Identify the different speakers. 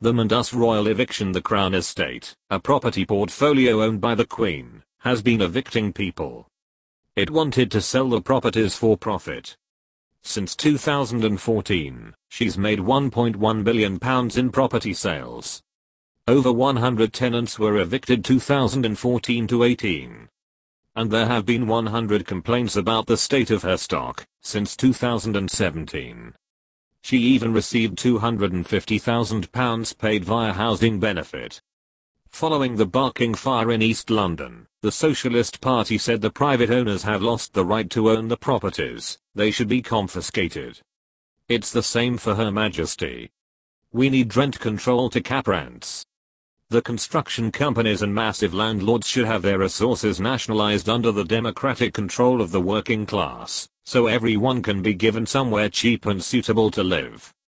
Speaker 1: The Mandus Royal Eviction. The Crown Estate, a property portfolio owned by the Queen, has been evicting people. It wanted to sell the properties for profit. Since 2014, she's made £1.1 billion in property sales. Over 100 tenants were evicted 2014 to 18. And there have been 100 complaints about the state of her stock since 2017. She even received £250,000 paid via housing benefit. Following the Barking fire in East London, the Socialist Party said the private owners have lost the right to own the properties, they should be confiscated. It's the same for Her Majesty. We need rent control to cap rents. The construction companies and massive landlords should have their resources nationalized under the democratic control of the working class, so everyone can be given somewhere cheap and suitable to live.